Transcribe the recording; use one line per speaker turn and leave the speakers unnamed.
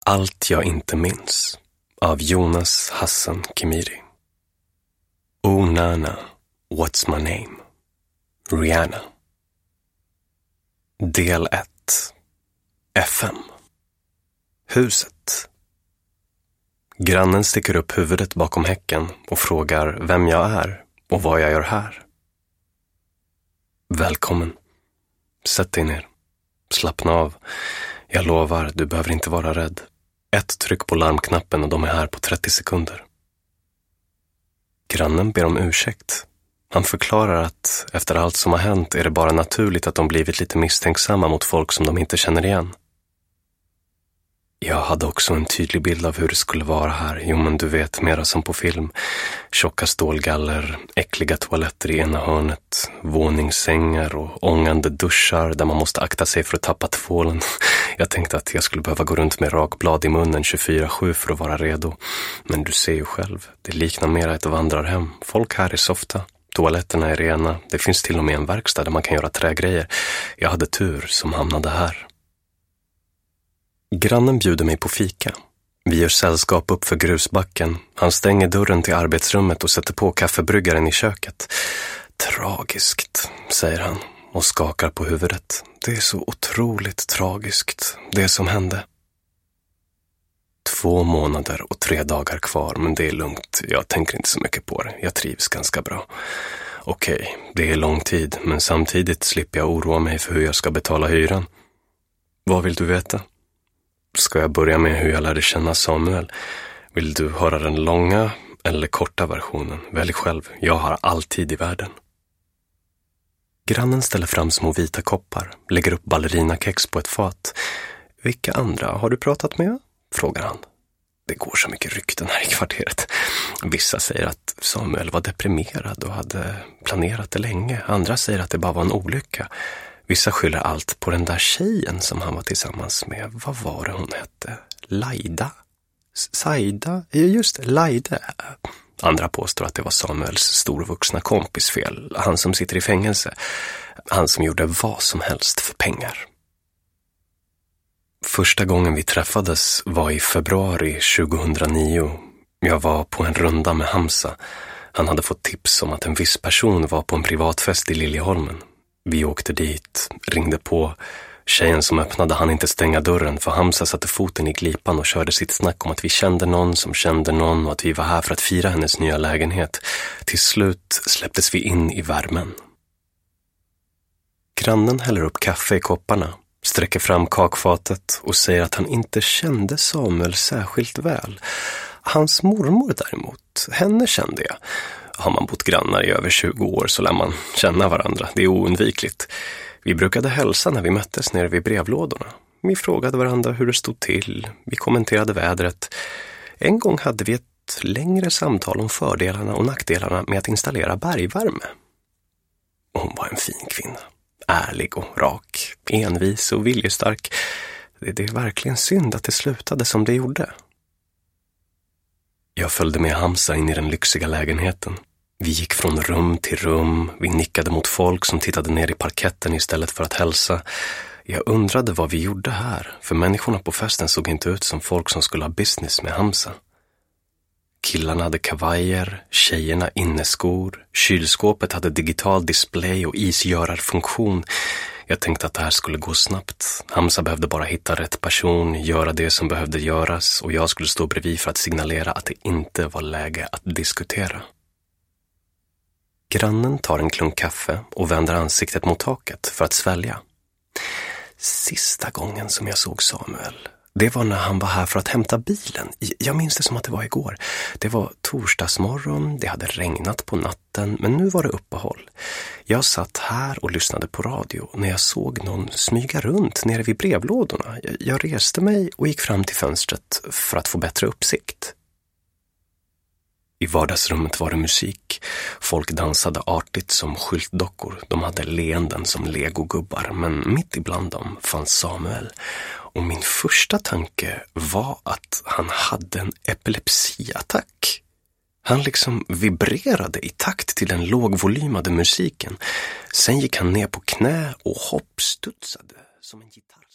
Allt jag inte minns av Jonas Hassan Khemiri. Oh Nana, what's my name? Rihanna. Del 1. FM. Huset. Grannen sticker upp huvudet bakom häcken och frågar vem jag är och vad jag gör här. Välkommen. Sätt dig ner. Slappna av. Jag lovar, du behöver inte vara rädd. Ett tryck på larmknappen och de är här på 30 sekunder. Grannen ber om ursäkt. Han förklarar att efter allt som har hänt är det bara naturligt att de blivit lite misstänksamma mot folk som de inte känner igen. Jag hade också en tydlig bild av hur det skulle vara här. Jo, men du vet, mera som på film. Tjocka stålgaller, äckliga toaletter i ena hörnet, våningssängar och ångande duschar där man måste akta sig för att tappa tvålen. Jag tänkte att jag skulle behöva gå runt med rakblad i munnen 24/7 för att vara redo. Men du ser ju själv, det liknar mera ett vandrarhem. Folk här är softa. Toaletterna är rena. Det finns till och med en verkstad där man kan göra trägrejer. Jag hade tur som hamnade här. Grannen bjuder mig på fika. Vi gör sällskap upp för grusbacken. Han stänger dörren till arbetsrummet och sätter på kaffebryggaren i köket. Tragiskt, säger han och skakar på huvudet. Det är så otroligt tragiskt, det som hände. 2 månader och 3 dagar kvar, men det är lugnt. Jag tänker inte så mycket på det. Jag trivs ganska bra. Okej, det är lång tid, men samtidigt slipper jag oroa mig för hur jag ska betala hyran. Vad vill du veta? Ska jag börja med hur jag lärde känna Samuel? Vill du höra den långa eller korta versionen? Välj själv, jag har all tid i världen. Grannen ställer fram små vita koppar, lägger upp ballerinakex på ett fat. Vilka andra har du pratat med? Frågar han. Det går så mycket rykten här i kvarteret. Vissa säger att Samuel var deprimerad och hade planerat det länge. Andra säger att det bara var en olycka. Vissa skyller allt på den där tjejen som han var tillsammans med. Vad var det hon hette? Laida? Saida? Just Laida. Andra påstår att det var Samuels storvuxna kompis fel. Han som sitter i fängelse. Han som gjorde vad som helst för pengar. Första gången vi träffades var i februari 2009. Jag var på en runda med Hamza. Han hade fått tips om att en viss person var på en privatfest i Liljeholmen. Vi åkte dit, ringde på. Tjejen som öppnade hann inte stänga dörren för Hamza satte foten i glipan och körde sitt snack om att vi kände någon som kände någon och att vi var här för att fira hennes nya lägenhet. Till slut släpptes vi in i värmen. Grannen häller upp kaffe i kopparna, sträcker fram kakfatet och säger att han inte kände Samuel särskilt väl. Hans mormor däremot, henne kände jag. Har man bott grannar i över 20 år så lär man känna varandra. Det är oundvikligt. Vi brukade hälsa när vi möttes nere vid brevlådorna. Vi frågade varandra hur det stod till. Vi kommenterade vädret. En gång hade vi ett längre samtal om fördelarna och nackdelarna med att installera bergvärme. Hon var en fin kvinna. Ärlig och rak. Envis och viljestark. Det är verkligen synd att det slutade som det gjorde. Jag följde med Hamza in i den lyxiga lägenheten. Vi gick från rum till rum. Vi nickade mot folk som tittade ner i parketten istället för att hälsa. Jag undrade vad vi gjorde här, för människorna på festen såg inte ut som folk som skulle ha business med Hamza. Killarna hade kavajer, tjejerna inneskor. Kylskåpet hade digital display och isgörarfunktion. Jag tänkte att det här skulle gå snabbt. Hamza behövde bara hitta rätt person, göra det som behövde göras och jag skulle stå bredvid för att signalera att det inte var läge att diskutera. Grannen tar en klunk kaffe och vänder ansiktet mot taket för att svälja. Sista gången som jag såg Samuel, det var när han var här för att hämta bilen. Jag minns det som att det var igår. Det var torsdagsmorgon, det hade regnat på natten, men nu var det uppehåll. Jag satt här och lyssnade på radio när jag såg någon smyga runt nere vid brevlådorna. Jag reste mig och gick fram till fönstret för att få bättre uppsikt. I vardagsrummet var det musik. Folk dansade artigt som skyltdockor. De hade leenden som legogubbar, men mitt ibland dem fanns Samuel. Och min första tanke var att han hade en epilepsiattack. Han liksom vibrerade i takt till den lågvolymade musiken. Sen gick han ner på knä och hoppstudsade som en gitarr.